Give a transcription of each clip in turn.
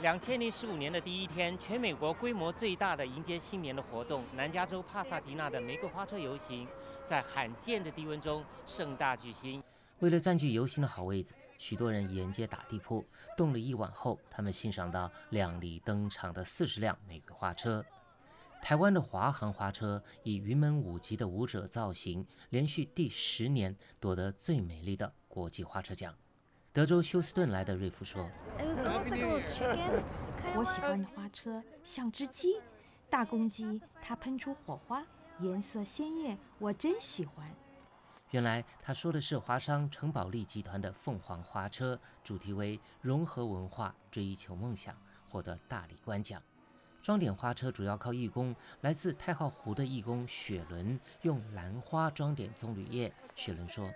2015年的第一天，全美国规模最大的迎接新年的活动——南加州帕萨迪纳的玫瑰花车游行，在罕见的低温中盛大举行。为了占据游行的好位子，许多人沿街打地铺，冻了一晚后，他们欣赏到亮丽登场的40辆玫瑰花车。台湾的华航花车以云门舞集的舞者造型，连续第10年夺得最美丽的国际花车奖。德州休斯顿来的瑞夫说：“ 我喜欢的花车像只鸡，大公鸡，它喷出火花，颜色鲜艳，我真喜欢。” 原来他说的是华商城堡利集团的凤凰花车，主题为融合文化，追求梦想，获得大理官奖。装点花车主要靠义工，来自太浩湖的义工雪伦用兰花装点棕榈叶。雪伦说：“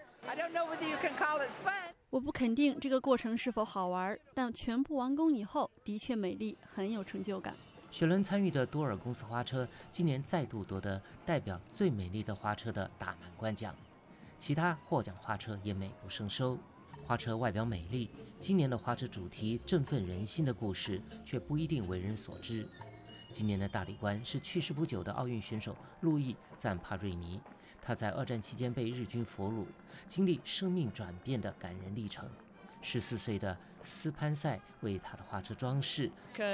我不肯定这个过程是否好玩，但全部完工以后的确美丽，很有成就感。” 雪伦参与的多尔公司花车今年再度夺得代表最美丽的花车的大满贯奖，其他获奖花车也美不胜收。花车外表美丽，今年的花车主题振奋人心的故事却不一定为人所知。今年的大理官是去世不久的奥运选手路易·赞帕瑞尼，他在2战期间被日军俘虏，经历生命转变的感人历程。14岁的斯潘塞为他的花车装饰，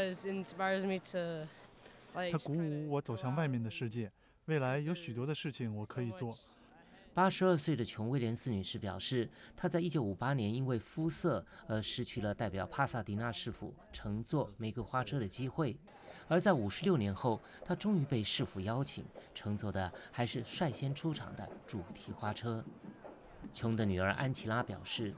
它鼓舞我走向外面的世界，未来有许多的事情我可以做。 82岁的琼·威廉斯女士表示，她在1958年因为肤色而失去了代表帕萨迪纳市府乘坐玫瑰花车的机会，而在56年后，她终于被市府邀请，乘坐的还是率先出场的主题花车。琼的女儿安琪拉表示，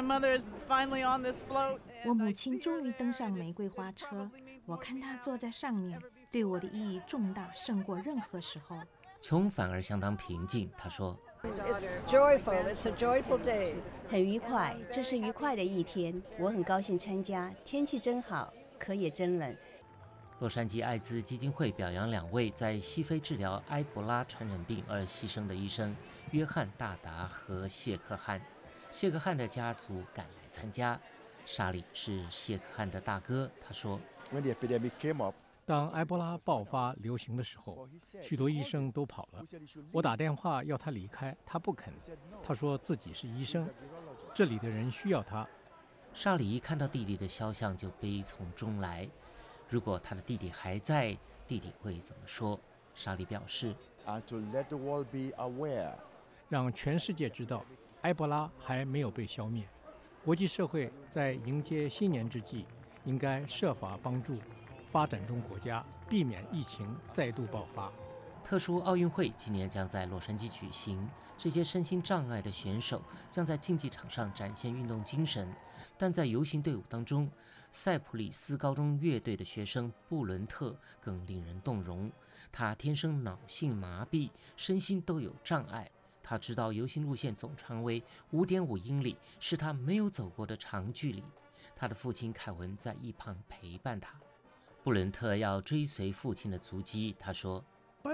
我母亲终于登上玫瑰花车，我看她坐在上面，对我的意义重大，胜过任何时候。 琼反而相当平静，她说 It's a joyful day. 很愉快，这是愉快的一天，我很高兴参加，天气真好，可也真冷。 洛杉矶艾滋基金会表扬2位在西非治疗埃博拉传染病而牺牲的医生约翰·大达和谢克汉。谢克汉的家族赶来参加，沙里是谢克汉的大哥，他说：“ 当埃博拉爆发流行的时候，许多医生都跑了。我打电话要他离开，他不肯。他说自己是医生，这里的人需要他。” 沙里一看到弟弟的肖像就悲从中来。如果他的弟弟还在，弟弟会怎么说？沙里表示， 让全世界知道埃博拉还没有被消灭。国际社会在迎接新年之际，应该设法帮助发展中国家避免疫情再度爆发。 特殊奥运会今年将在洛杉矶举行，这些身心障碍的选手将在竞技场上展现运动精神，但在游行队伍当中，塞普里斯高中乐队的学生布伦特更令人动容。他天生脑性麻痹，身心都有障碍。他知道游行路线总长为5.5英里，是他没有走过的长距离。他的父亲凯文在一旁陪伴他。布伦特要追随父亲的足迹，他说：“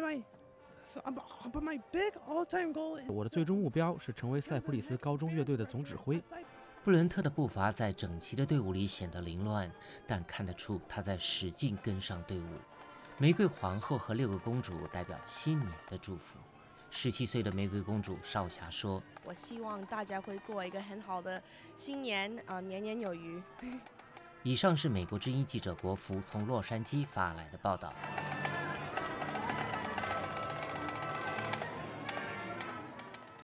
我的最终目标是成为塞普里斯高中乐队的总指挥。” 布伦特的步伐在整齐的队伍里显得凌乱，但看得出他在使劲跟上队伍。玫瑰皇后和6个公主代表新年的祝福。17岁的玫瑰公主少霞说：“ 我希望大家会过一个很好的新年，年年有余。” 以上是美国之音记者国福从洛杉矶发来的报道。